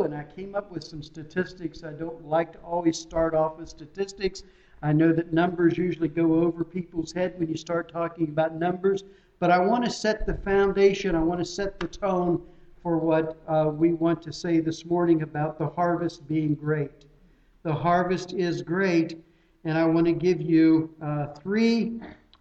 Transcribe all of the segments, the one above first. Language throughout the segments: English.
and I came up with some statistics. I don't like to always start off with statistics. I know that numbers usually go over people's head when you start talking about numbers, but I want to set the foundation. I want to set the tone for what we want to say this morning about the harvest being great. The harvest is great, and I want to give you three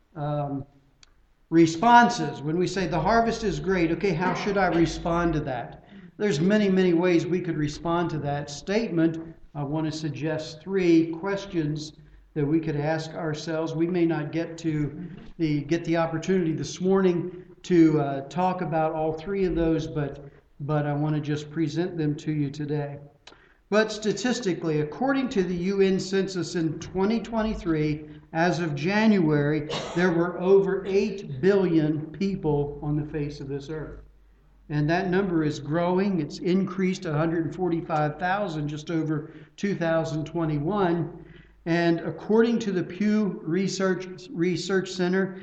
responses. When we say the harvest is great, okay, how should I respond to that? There's many, many ways we could respond to that statement. I want to suggest three questions that we could ask ourselves. We may not get the opportunity this morning to talk about all three of those, but I want to just present them to you today. But statistically, according to the UN census in 2023, as of January, there were over 8 billion people on the face of this earth. And that number is growing. It's increased 145,000 just over 2021. And according to the Pew Research Center,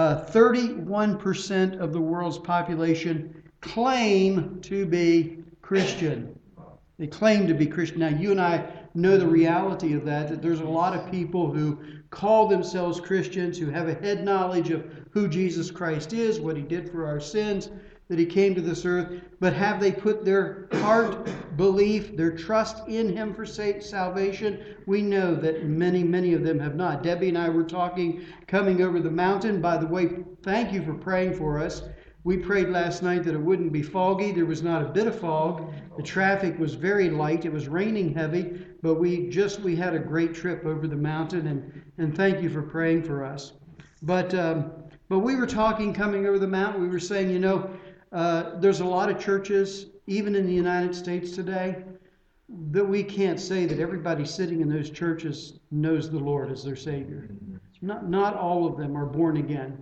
31% of the world's population claim to be Christian. They claim to be Christian. Now, you and I know the reality of that there's a lot of people who call themselves Christians, who have a head knowledge of who Jesus Christ is, what he did for our sins, that he came to this earth, but have they put their heart belief, their trust in him for salvation? We know that many, many of them have not. Debbie and I were talking coming over the mountain. By the way, thank you for praying for us. We prayed last night that it wouldn't be foggy. There was not a bit of fog. The traffic was very light. It was raining heavy, but we had a great trip over the mountain, and thank you for praying for us. But we were talking coming over the mountain. We were saying, there's a lot of churches, even in the United States today, that we can't say that everybody sitting in those churches knows the Lord as their Savior. Not all of them are born again.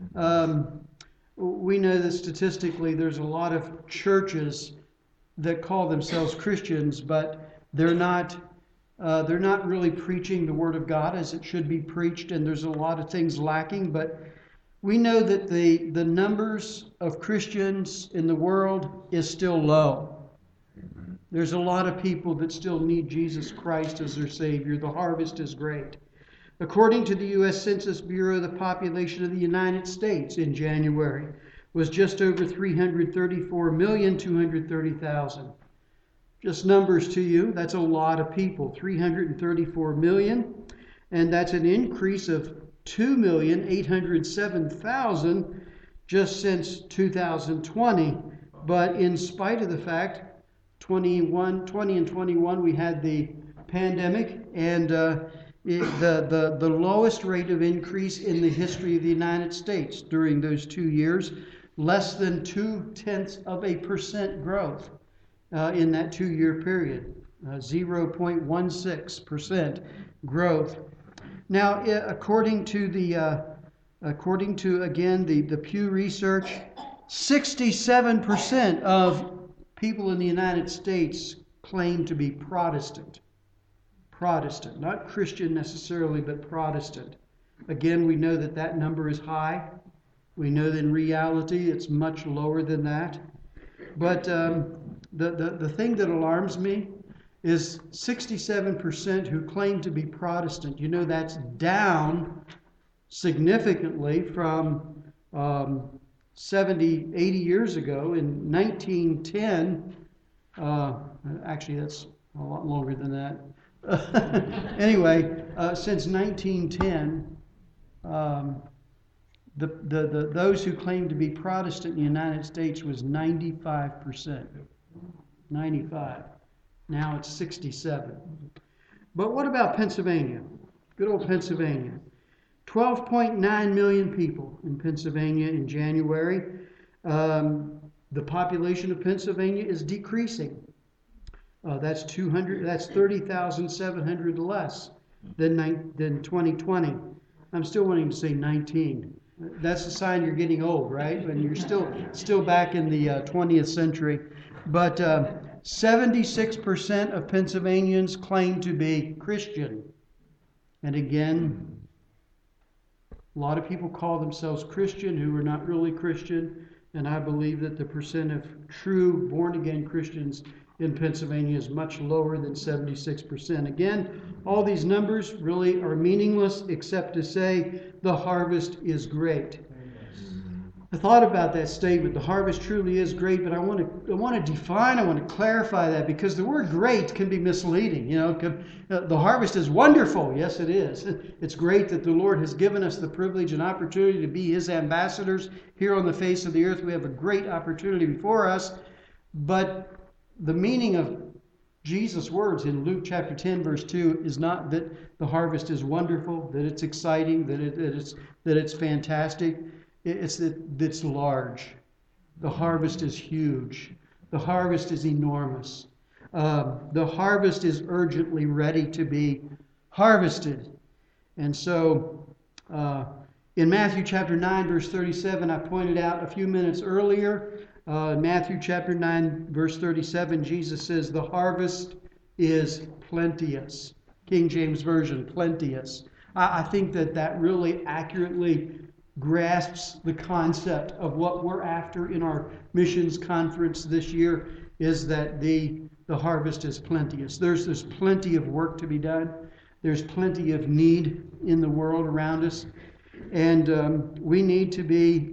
We know that statistically there's a lot of churches that call themselves Christians, but they're not really preaching the Word of God as it should be preached, and there's a lot of things lacking. But we know that the numbers of Christians in the world is still low. There's a lot of people that still need Jesus Christ as their Savior. The harvest is great. According to the U.S. Census Bureau, the population of the United States in January was just over 334,230,000. Just numbers to you, that's a lot of people, 334 million, and that's an increase of 2,807,000 just since 2020. But in spite of the fact, 20 and 21, we had the pandemic, and the lowest rate of increase in the history of the United States during those 2 years, less than 0.2% growth in that 2-year period, 0.16% growth. Now, according to again the Pew Research, 67% of people in the United States claim to be Protestant. Protestant, not Christian necessarily, but Protestant. Again, we know that number is high. We know that in reality it's much lower than that. But the thing that alarms me is 67% who claim to be Protestant. That's down significantly from 70, 80 years ago. In 1910, actually that's a lot longer than that. Anyway, since 1910, those who claim to be Protestant in the United States was 95%. 95. Now it's 67. But what about Pennsylvania? Good old Pennsylvania. 12.9 million people in Pennsylvania in January. The population of Pennsylvania is decreasing. That's 30,700 less than 2020. I'm still wanting to say 19. That's a sign you're getting old, right? And you're still back in the 20th century. But 76% of Pennsylvanians claim to be Christian. And again, a lot of people call themselves Christian who are not really Christian. And I believe that the percent of true born-again Christians in Pennsylvania is much lower than 76%. Again, all these numbers really are meaningless except to say the harvest is great. I thought about that statement. The harvest truly is great, but I want to clarify that, because the word great can be misleading. The harvest is wonderful. Yes, it is. It's great that the Lord has given us the privilege and opportunity to be His ambassadors here on the face of the earth. We have a great opportunity before us. But the meaning of Jesus' words in Luke chapter 10, verse 2 is not that the harvest is wonderful, that it's exciting, that it's fantastic. It's that it's large. The harvest is huge. The harvest is enormous. The harvest is urgently ready to be harvested. And so in Matthew chapter 9, verse 37, I pointed out a few minutes earlier, Matthew chapter 9, verse 37, Jesus says, the harvest is plenteous. King James Version, plenteous. I think that really accurately grasps the concept of what we're after in our missions conference this year, is that the harvest is plenteous. There's plenty of work to be done. There's plenty of need in the world around us. And we need to be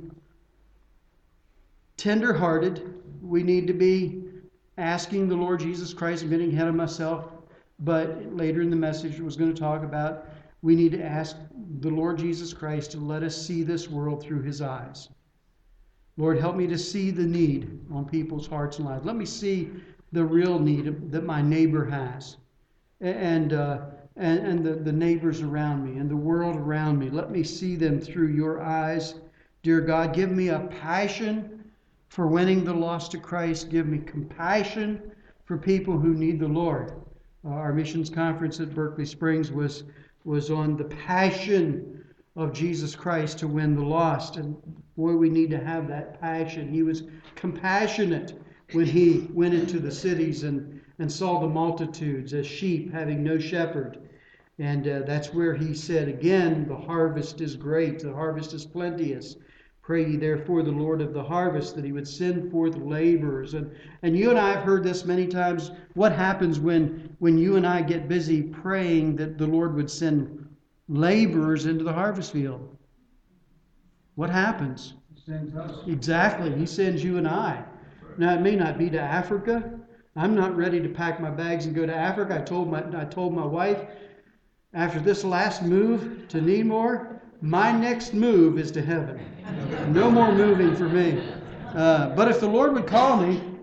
tender-hearted. We need to be asking the Lord Jesus Christ. I'm getting ahead of myself, but later in the message I was going to talk about, we need to ask the Lord Jesus Christ to let us see this world through His eyes. Lord, help me to see the need on people's hearts and lives. Let me see the real need that my neighbor has, and the neighbors around me, and the world around me. Let me see them through Your eyes. Dear God, give me a passion for winning the lost to Christ. Give me compassion for people who need the Lord. Our missions conference at Berkeley Springs was on the passion of Jesus Christ to win the lost. And boy, we need to have that passion. He was compassionate when He went into the cities and saw the multitudes as sheep having no shepherd. And that's where He said, again, the harvest is great, the harvest is plenteous. Pray ye therefore the Lord of the harvest that He would send forth laborers. And you and I have heard this many times. What happens when you and I get busy praying that the Lord would send laborers into the harvest field? What happens? He sends us. Exactly. He sends you and I. Now, it may not be to Africa. I'm not ready to pack my bags and go to Africa. I told my wife, after this last move to Needmore, my next move is to heaven. No more moving for me. But if the Lord would call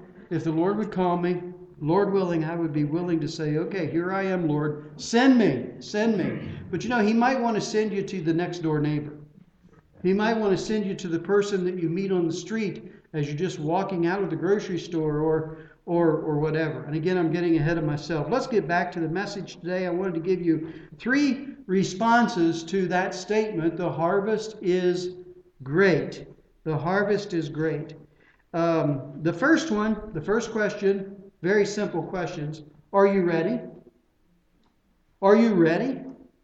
me, Lord willing, I would be willing to say, okay, here I am, Lord. Send me. But He might want to send you to the next door neighbor. He might want to send you to the person that you meet on the street as you're just walking out of the grocery store or whatever. And again, I'm getting ahead of myself. Let's get back to the message today. I wanted to give you 3 responses to that statement. The harvest is great. The harvest is great. The first question, very simple questions. Are you ready? Are you ready?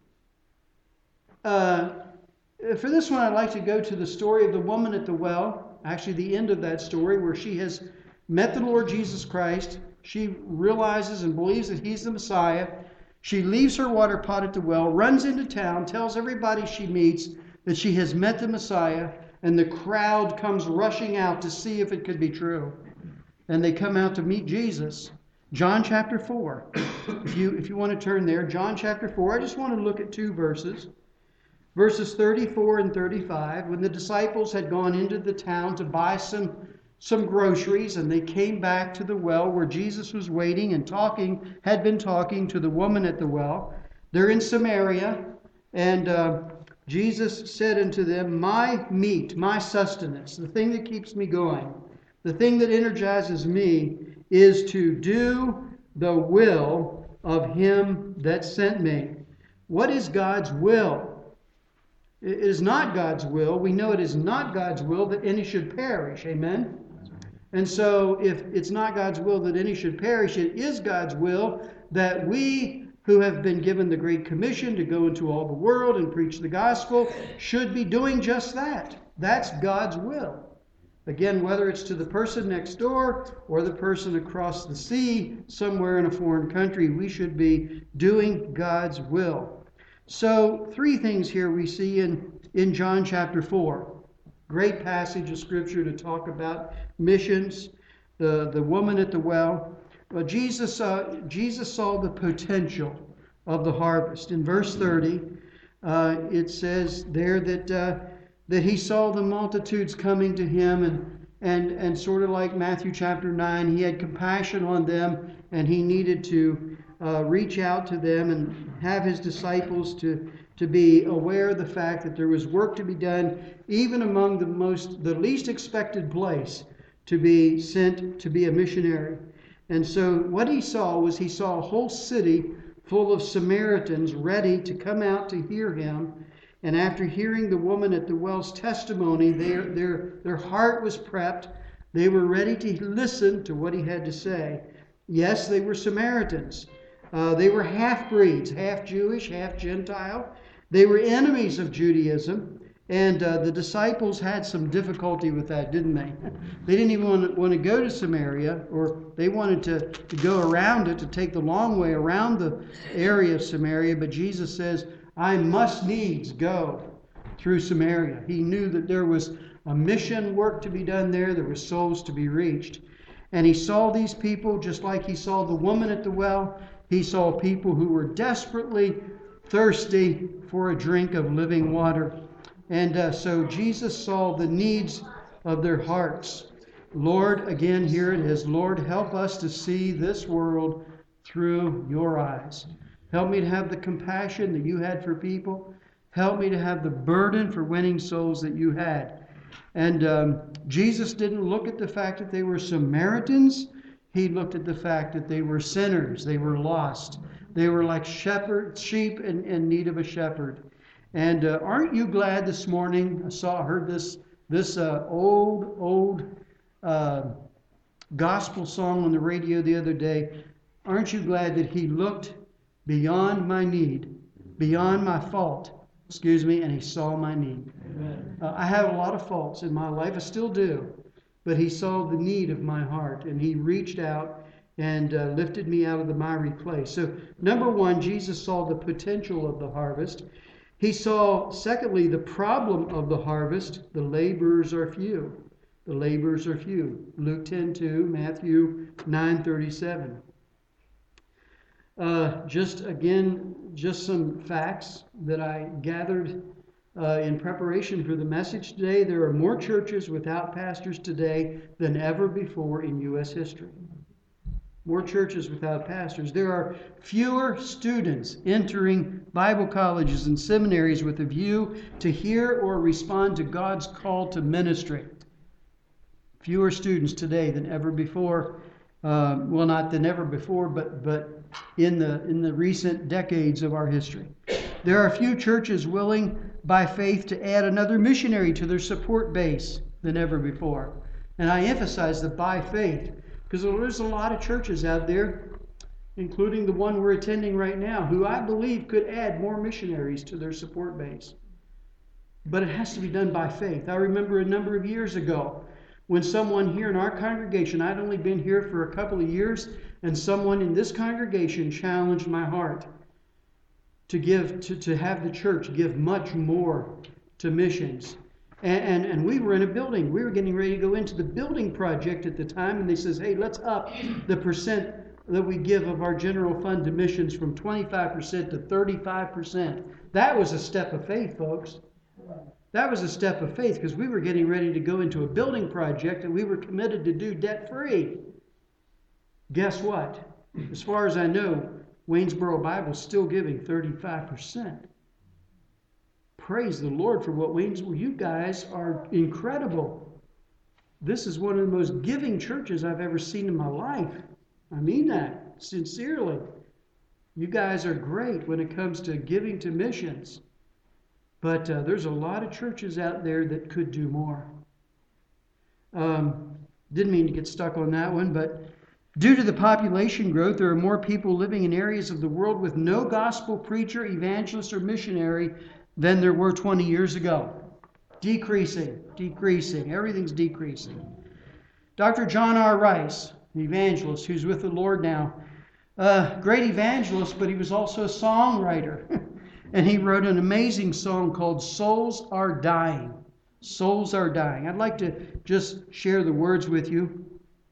For this one, I'd like to go to the story of the woman at the well. Actually, the end of that story, where she has met the Lord Jesus Christ. She realizes and believes that He's the Messiah. She leaves her water pot at the well, runs into town, tells everybody she meets that she has met the Messiah, and the crowd comes rushing out to see if it could be true. And they come out to meet Jesus. John chapter 4. If you want to turn there, John chapter 4. I just want to look at 2 verses. Verses 34 and 35. When the disciples had gone into the town to buy some groceries, and they came back to the well where Jesus was waiting and had been talking to the woman at the well. They're in Samaria, and Jesus said unto them, my meat, my sustenance, the thing that keeps me going, the thing that energizes me, is to do the will of Him that sent me. What is God's will? It is not God's will. We know it is not God's will that any should perish. Amen? And so if it's not God's will that any should perish, it is God's will that we who have been given the Great Commission to go into all the world and preach the gospel should be doing just that. That's God's will. Again, whether it's to the person next door or the person across the sea, somewhere in a foreign country, we should be doing God's will. So, three things here we see in John chapter 4. Great passage of Scripture to talk about missions. The woman at the well. Well, Jesus saw the potential of the harvest. In verse 30, it says there that he saw the multitudes coming to him, and sort of like Matthew chapter 9, he had compassion on them, and he needed to reach out to them and have his disciples to be aware of the fact that there was work to be done, even among the least expected place, to be sent to be a missionary. And so what he saw a whole city full of Samaritans ready to come out to hear him. And after hearing the woman at the well's testimony, their heart was prepped. They were ready to listen to what he had to say. Yes, they were Samaritans. They were half-breeds, half Jewish, half Gentile. They were enemies of Judaism. And the disciples had some difficulty with that, didn't they? They didn't even want to go to Samaria, or they wanted to go around it, to take the long way around the area of Samaria. But Jesus says, I must needs go through Samaria. He knew that there was a mission work to be done there. There were souls to be reached. And he saw these people just like he saw the woman at the well. He saw people who were desperately thirsty for a drink of living water. And so Jesus saw the needs of their hearts. Lord, again, here it is. Lord, help us to see this world through your eyes. Help me to have the compassion that you had for people. Help me to have the burden for winning souls that you had. And Jesus didn't look at the fact that they were Samaritans. He looked at the fact that they were sinners. They were lost. They were like sheep in need of a shepherd. And aren't you glad this morning? I heard this old gospel song on the radio the other day. Aren't you glad that he looked beyond my need, beyond my fault, and he saw my need? I have a lot of faults in my life. I still do. But he saw the need of my heart, and he reached out and lifted me out of the miry clay. So, number one, Jesus saw the potential of the harvest. He saw, secondly, the problem of the harvest. The laborers are few. The laborers are few. Luke 10:2, Matthew 9:37. Just some facts that I gathered in preparation for the message today. There are more churches without pastors today than ever before in U.S. history. More churches without pastors. There are fewer students entering Bible colleges and seminaries with a view to hear or respond to God's call to ministry. Fewer students today than ever before. Well, not than ever before, but in the recent decades of our history. There are few churches willing by faith to add another missionary to their support base than ever before. And I emphasize the by faith, because there's a lot of churches out there, including the one we're attending right now, who I believe could add more missionaries to their support base. But it has to be done by faith. I remember a number of years ago when someone here in our congregation, I'd only been here for a couple of years, and someone in this congregation challenged my heart to have the church give much more to missions. And we were in a building. We were getting ready to go into the building project at the time, and they says, hey, let's up the percent that we give of our general fund to missions from 25% to 35%. That was a step of faith, folks. That was a step of faith, because we were getting ready to go into a building project and we were committed to do debt-free. Guess what? As far as I know, Waynesboro Bible is still giving 35%. Praise the Lord for what Waynesboro. You guys are incredible. This is one of the most giving churches I've ever seen in my life. I mean that sincerely. You guys are great when it comes to giving to missions. But there's a lot of churches out there that could do more. Didn't mean to get stuck on that one, but due to the population growth, there are more people living in areas of the world with no gospel preacher, evangelist, or missionary than there were 20 years ago. Decreasing. Everything's decreasing. Dr. John R. Rice, the evangelist who's with the Lord now, great evangelist, but he was also a songwriter. And he wrote an amazing song called Souls Are Dying. Souls are dying. I'd like to just share the words with you.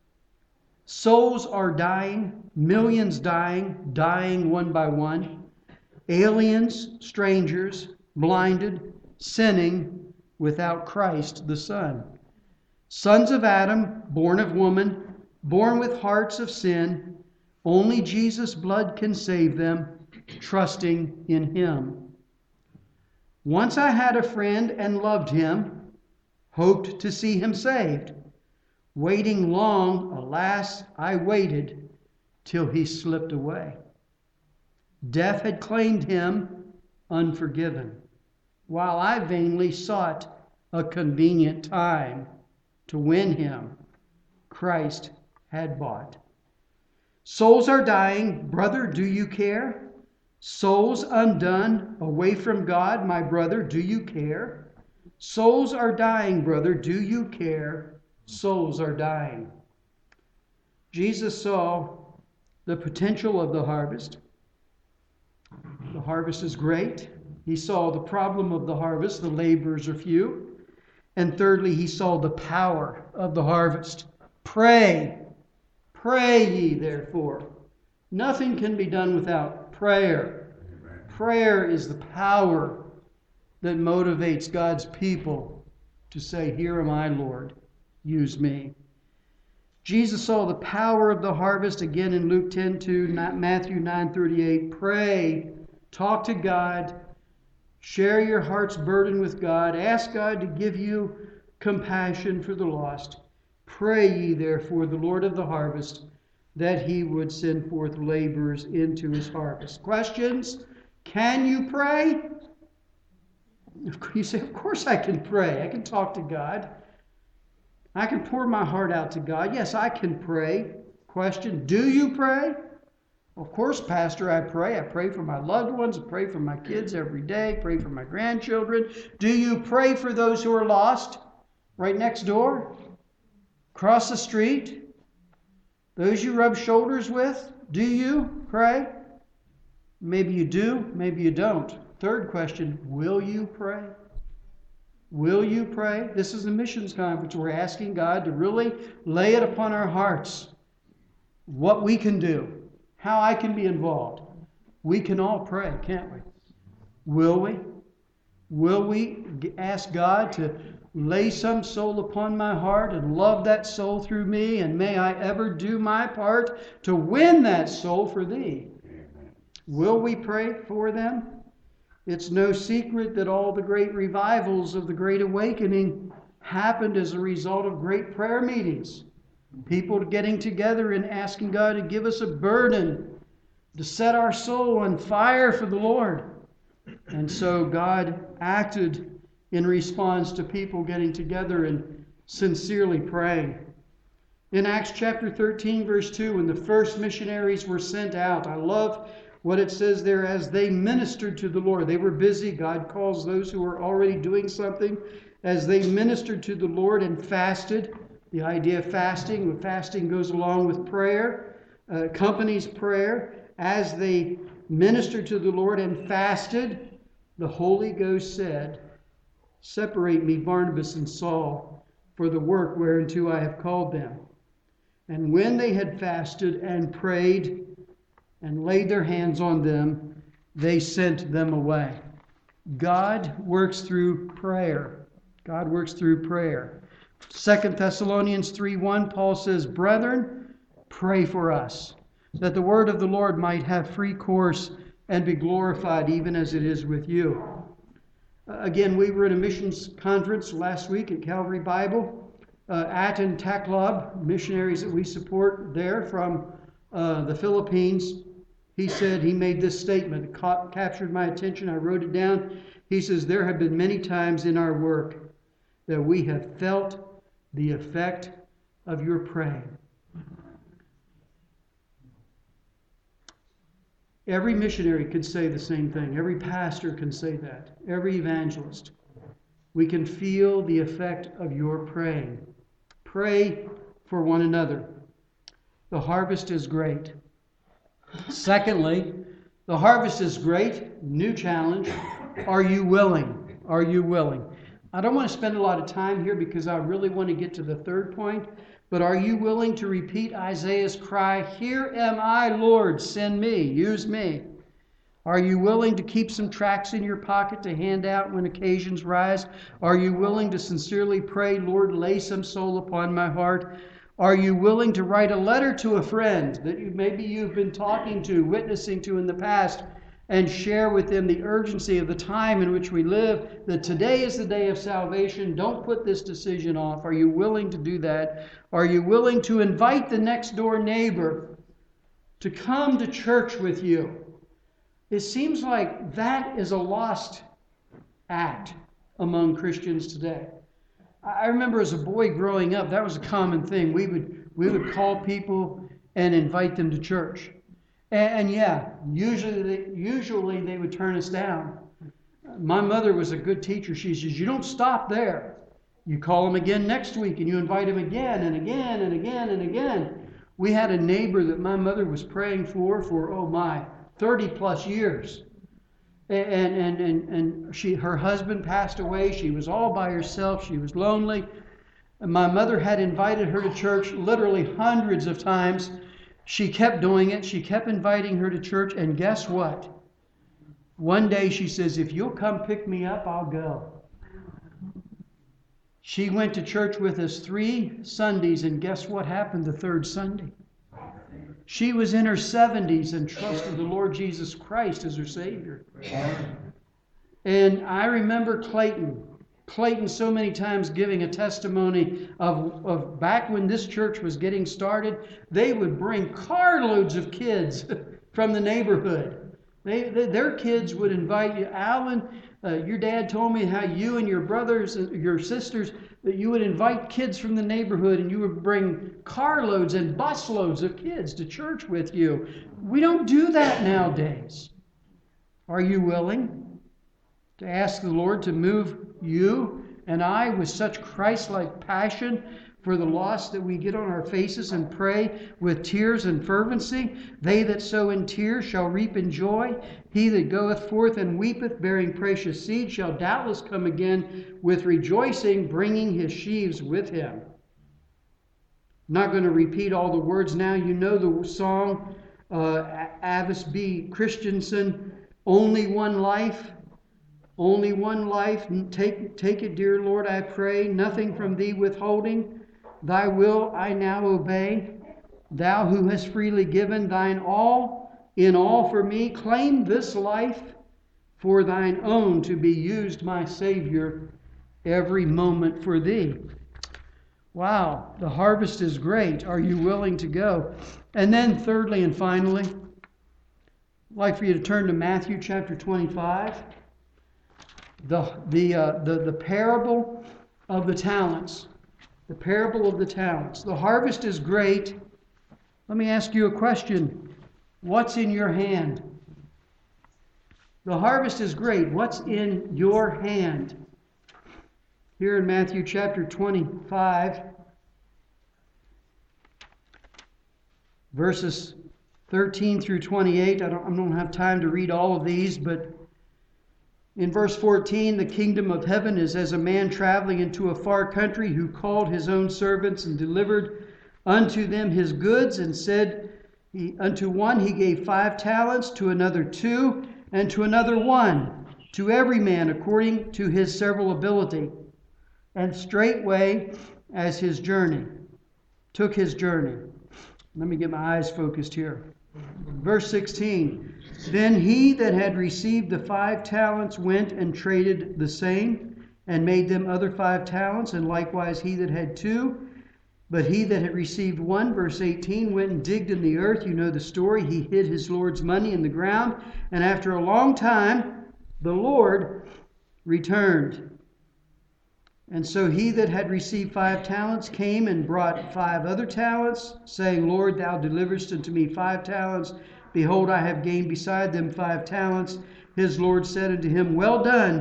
Souls are dying, millions dying one by one. Aliens, strangers, blinded, sinning without Christ the Son. Sons of Adam, born of woman, born with hearts of sin. Only Jesus' blood can save them, trusting in Him. Once I had a friend and loved him, hoped to see him saved. Waiting long, alas, I waited till he slipped away. Death had claimed him unforgiven, while I vainly sought a convenient time to win him. Christ had bought. Souls are dying, brother, do you care? Souls undone, away from God, my brother, do you care? Souls are dying, brother, do you care? Souls are dying. Jesus saw the potential of the harvest. The harvest is great. He saw the problem of the harvest, the laborers are few. And thirdly, he saw the power of the harvest. Pray ye therefore. Nothing can be done without prayer. Amen. Prayer is the power that motivates God's people to say, here am I, Lord, use me. Jesus saw the power of the harvest again in Luke 10:2, Matthew 9:38. Pray, talk to God, share your heart's burden with God, ask God to give you compassion for the lost. Pray ye therefore the Lord of the harvest that He would send forth laborers into His harvest. Questions? Can you pray? You say, of course I can pray. I can talk to God. I can pour my heart out to God. Yes, I can pray. Question, do you pray? Of course, Pastor, I pray. I pray for my loved ones. I pray for my kids every day. Pray for my grandchildren. Do you pray for those who are lost? Right next door? Across the street? Those you rub shoulders with? Do you pray? Maybe you do, maybe you don't. Third question, will you pray? Will you pray? This is a missions conference. We're asking God to really lay it upon our hearts what we can do, how I can be involved. We can all pray, can't we? Will we? Will we ask God to lay some soul upon my heart and love that soul through me? And may I ever do my part to win that soul for Thee? Will we pray for them? It's no secret that all the great revivals of the Great Awakening happened as a result of great prayer meetings. People getting together and asking God to give us a burden to set our soul on fire for the Lord. And so God acted in response to people getting together and sincerely praying. In Acts chapter 13, verse 2, when the first missionaries were sent out, I love what it says there, as they ministered to the Lord. They were busy. God calls those who are already doing something. As they ministered to the Lord and fasted, the idea of fasting, when fasting goes along with prayer, accompanies prayer. As they ministered to the Lord and fasted, the Holy Ghost said, separate me, Barnabas and Saul, for the work whereunto I have called them. And when they had fasted and prayed and laid their hands on them, they sent them away. God works through prayer. God works through prayer. 2 Thessalonians 3:1, Paul says, brethren, pray for us, that the word of the Lord might have free course and be glorified, even as it is with you. Again, we were at a missions conference last week at Calvary Bible. Aten Taklab, missionaries that we support there from the Philippines. He said, he made this statement, it captured my attention, I wrote it down. He says, there have been many times in our work that we have felt the effect of your praying. Every missionary could say the same thing. Every pastor can say that. Every evangelist. we can feel the effect of your praying. Pray for one another. The harvest is great. Secondly, the harvest is great. New challenge. Are you willing? Are you willing? I don't want to spend a lot of time here because I really want to get to the third point. But are you willing to repeat Isaiah's cry, "Here am I, Lord, send me, use me"? Are you willing to keep some tracts in your pocket to hand out when occasions rise? Are you willing to sincerely pray, "Lord, lay some soul upon my heart"? Are you willing to write a letter to a friend that maybe you've been talking to, witnessing to in the past, and share with them the urgency of the time in which we live, that today is the day of salvation. Don't put this decision off. Are you willing to do that? Are you willing to invite the next door neighbor to come to church with you? It seems like that is a lost act among Christians today. I remember as a boy growing up, that was a common thing. We would call people and invite them to church. And yeah, usually they would turn us down. My mother was a good teacher. She says, "You don't stop there. You call them again next week and you invite them again and again and again and again." We had a neighbor that my mother was praying for 30 plus years. And her husband passed away. She was all by herself. She was lonely. And my mother had invited her to church literally hundreds of times. She kept doing it. She kept inviting her to church. And guess what? One day she says, "If you'll come pick me up, I'll go." She went to church with us 3 Sundays, and guess what happened the third Sunday? She was in her 70s and trusted the Lord Jesus Christ as her Savior. And I remember Clayton so many times giving a testimony of back when this church was getting started, they would bring carloads of kids from the neighborhood. Their kids would invite you. Alan, your dad told me how you and your brothers, your sisters, that you would invite kids from the neighborhood and you would bring carloads and busloads of kids to church with you. We don't do that nowadays. Are you willing to ask the Lord to move you and I with such Christ-like passion for the lost that we get on our faces and pray with tears and fervency? "They that sow in tears shall reap in joy. He that goeth forth and weepeth, bearing precious seed, shall doubtless come again with rejoicing, bringing his sheaves with him." I'm not going to repeat all the words now. You know the song, Avis B. Christensen, "Only One Life." Only one life. Take it, dear Lord, I pray, nothing from thee withholding. Thy will I now obey. Thou who hast freely given thine all, in all for me, claim this life for thine own to be used, my Savior, every moment for thee. Wow, the harvest is great. Are you willing to go? And then thirdly and finally, I'd like for you to turn to Matthew chapter 25. The parable of the talents. The parable of the talents. The harvest is great. Let me ask you a question. What's in your hand? The harvest is great. What's in your hand? Here in Matthew chapter 25, verses 13 through 28. I don't have time to read all of these, but in verse 14, "The kingdom of heaven is as a man traveling into a far country, who called his own servants and delivered unto them his goods, and said, unto one he gave 5 talents, to another 2, and to another 1, to every man according to his several ability. And straightway as his journey, took his journey." Let me get my eyes focused here. Verse 16, "Then he that had received the 5 talents went and traded the same, and made them other 5 talents, and likewise he that had 2. But he that had received 1," verse 18, "went and digged in the earth." You know the story. He hid his Lord's money in the ground, and after a long time, the Lord returned. And so he that had received 5 talents came and brought 5 other talents, saying, "Lord, thou deliverest unto me 5 talents. Behold, I have gained beside them 5 talents. His Lord said unto him, Well done,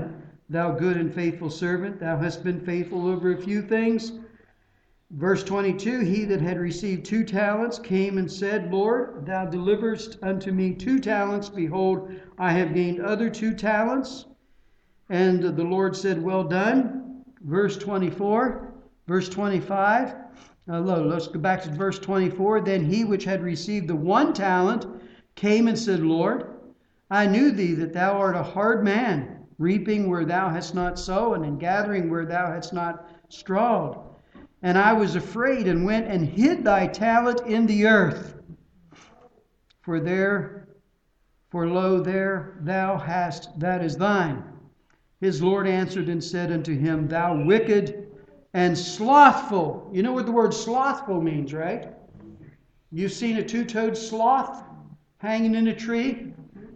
thou good and faithful servant. Thou hast been faithful over a few things. Verse 22, he that had received 2 talents came and said, Lord, thou deliverest unto me 2 talents. Behold, I have gained other 2 talents. And the Lord said, well done. Verse 24, verse 25. Let's go back to verse 24. Then he which had received the 1 talent came and said, Lord, I knew thee that thou art a hard man, reaping where thou hast not sown, and gathering where thou hast not strawed. And I was afraid, and went and hid thy talent in the earth. For lo, there thou hast, that is thine. His Lord answered and said unto him, thou wicked and slothful. You know what the word slothful means, right? You've seen a 2-toed sloth hanging in a tree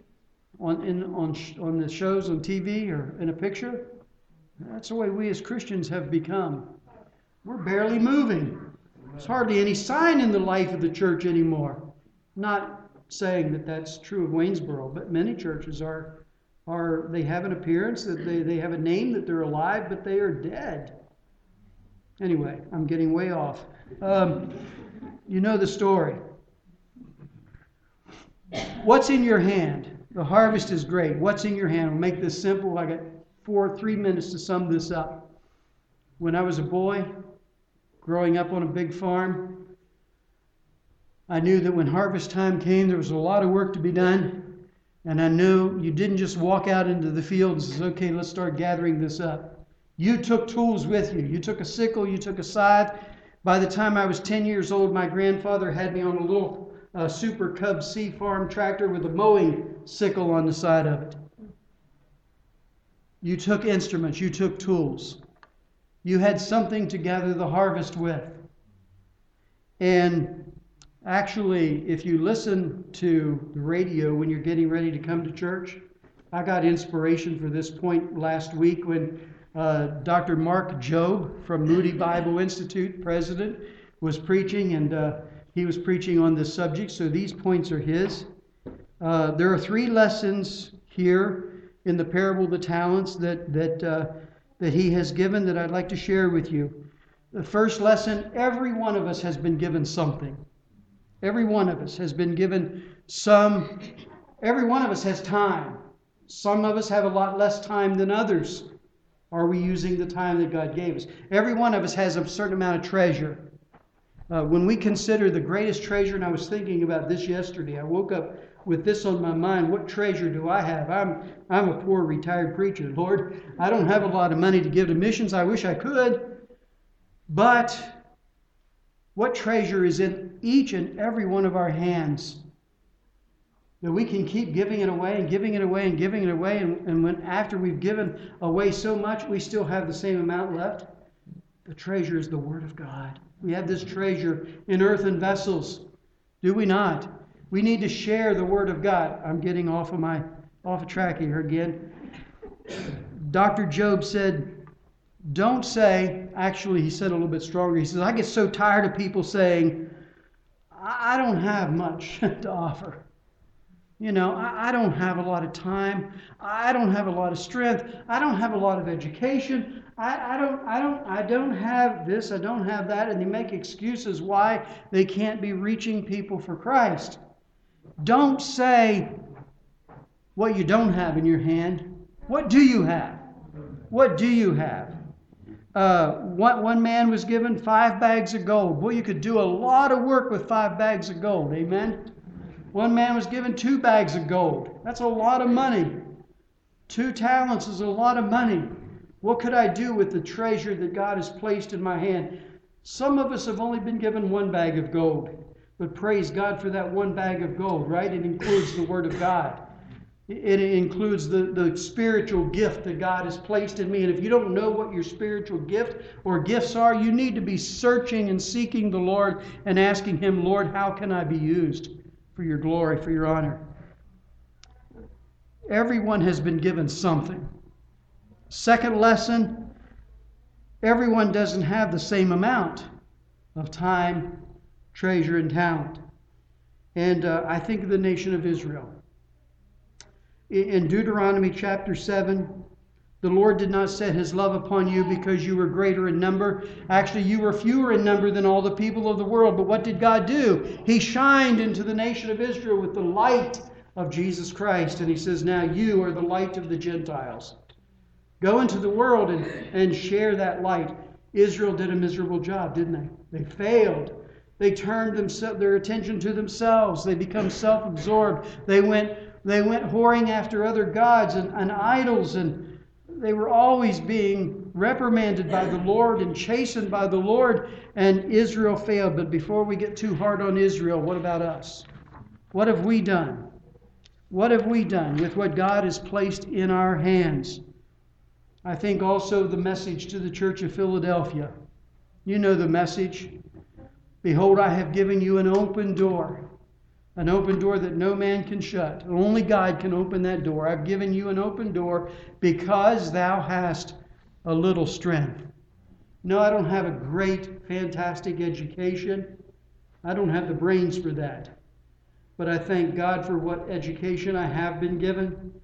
on the shows on TV or in a picture. That's the way we as Christians have become. We're barely moving. There's hardly any sign in the life of the church anymore. Not saying that that's true of Waynesboro, but many churches are they have an appearance, that they have a name, that they're alive, but they are dead. Anyway, I'm getting way off. You know the story. What's in your hand? The harvest is great. What's in your hand? We'll make this simple. I got 3 minutes to sum this up. When I was a boy, growing up on a big farm, I knew that when harvest time came, there was a lot of work to be done. And I knew you didn't just walk out into the field and say, okay, let's start gathering this up. You took tools with you. You took a sickle, you took a scythe. By the time I was 10 years old, my grandfather had me on a little Super Cub C farm tractor with a mowing sickle on the side of it. You took instruments, you took tools. You had something to gather the harvest with. And actually, if you listen to the radio when you're getting ready to come to church, I got inspiration for this point last week when Dr. Mark Jobe from Moody Bible Institute, president, was preaching, and he was preaching on this subject, so these points are his. There are 3 lessons here in the parable of the talents that he has given that I'd like to share with you. The first lesson, every one of us has been given something. Every one of us has been given every one of us has time. Some of us have a lot less time than others. Are we using the time that God gave us? Every one of us has a certain amount of treasure. When we consider the greatest treasure, and I was thinking about this yesterday, I woke up with this on my mind. What treasure do I have? I'm a poor retired preacher. Lord, I don't have a lot of money to give to missions. I wish I could. But what treasure is in each and every one of our hands that we can keep giving it away and giving it away and giving it away, and when after we've given away so much, we still have the same amount left? The treasure is the Word of God. We have this treasure in earthen vessels. Do we not? We need to share the Word of God. I'm getting off track here again. Dr. Jobe said, don't say, actually he said a little bit stronger. He says, I get so tired of people saying, I don't have much to offer. You know, I don't have a lot of time. I don't have a lot of strength. I don't have a lot of education. I don't have this. I don't have that. And they make excuses why they can't be reaching people for Christ. Don't say what you don't have in your hand. What do you have? What do you have? One man was given 5 bags of gold. Boy, you could do a lot of work with 5 bags of gold. Amen? One man was given 2 bags of gold. That's a lot of money. 2 talents is a lot of money. What could I do with the treasure that God has placed in my hand? Some of us have only been given 1 bag of gold. But praise God for that 1 bag of gold, right? It includes the Word of God. It includes the spiritual gift that God has placed in me. And if you don't know what your spiritual gift or gifts are, you need to be searching and seeking the Lord and asking Him, Lord, how can I be used for your glory, for your honor? Everyone has been given something. Second lesson, everyone doesn't have the same amount of time, treasure, and talent. And I think of the nation of Israel. In Deuteronomy chapter 7, The Lord did not set his love upon you because you were greater in number. Actually, you were fewer in number than all the people of the world. But what did God do? He shined into the nation of Israel with the light of Jesus Christ. And he says, now you are the light of the Gentiles. Go into the world and share that light. Israel did a miserable job, didn't they? They failed. They turned their attention to themselves. They become self-absorbed. They went whoring after other gods and idols, and they were always being reprimanded by the Lord and chastened by the Lord, and Israel failed. But before we get too hard on Israel, what about us? What have we done? What have we done with what God has placed in our hands? I think also the message to the church of Philadelphia. You know the message. Behold, I have given you an open door that no man can shut. Only God can open that door. I've given you an open door because thou hast a little strength. No, I don't have a great, fantastic education. I don't have the brains for that. But I thank God for what education I have been given.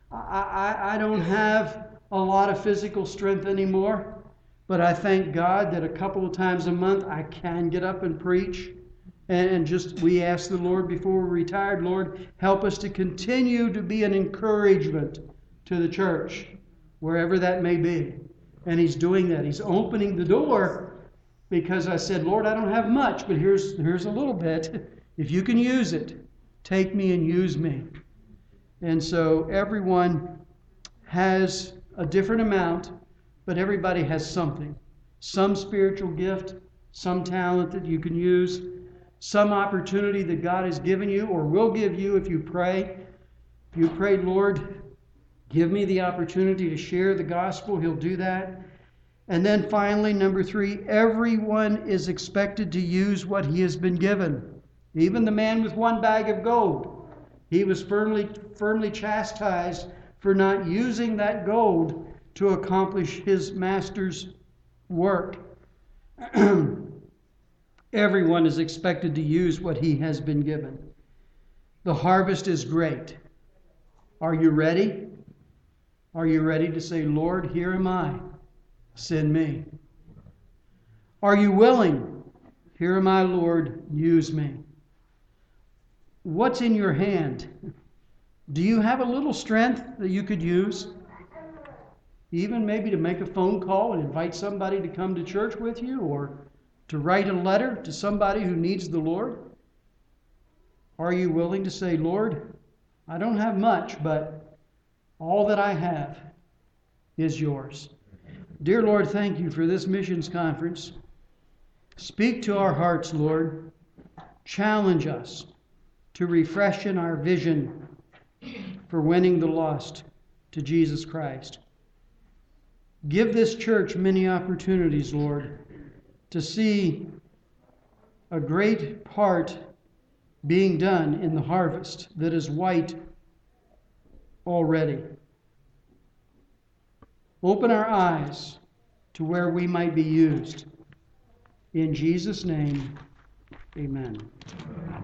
I don't have a lot of physical strength anymore. But I thank God that a couple of times a month I can get up and preach. And we ask the Lord before we retired, Lord, help us to continue to be an encouragement to the church, wherever that may be. And He's doing that. He's opening the door because I said, Lord, I don't have much, but here's a little bit. If you can use it, take me and use me. And so everyone has a different amount, but everybody has something. Some spiritual gift, some talent that you can use, some opportunity that God has given you or will give you if you pray. If you pray, Lord, give me the opportunity to share the gospel, He'll do that. And then finally, number 3, everyone is expected to use what he has been given. Even the man with 1 bag of gold. He was firmly chastised for not using that gold to accomplish his master's work. Everyone is expected to use what he has been given. The harvest is great. Are you ready? Are you ready to say, Lord, here am I. Send me. Are you willing? Here am I, Lord. Use me. What's in your hand? Do you have a little strength that you could use? Even maybe to make a phone call and invite somebody to come to church with you, or to write a letter to somebody who needs the Lord? Are you willing to say, Lord, I don't have much, but all that I have is yours. Dear Lord, thank you for this missions conference. Speak to our hearts, Lord. Challenge us to refresh in our vision for winning the lost to Jesus Christ. Give this church many opportunities, Lord, to see a great part being done in the harvest that is white already. Open our eyes to where we might be used. In Jesus' name, amen.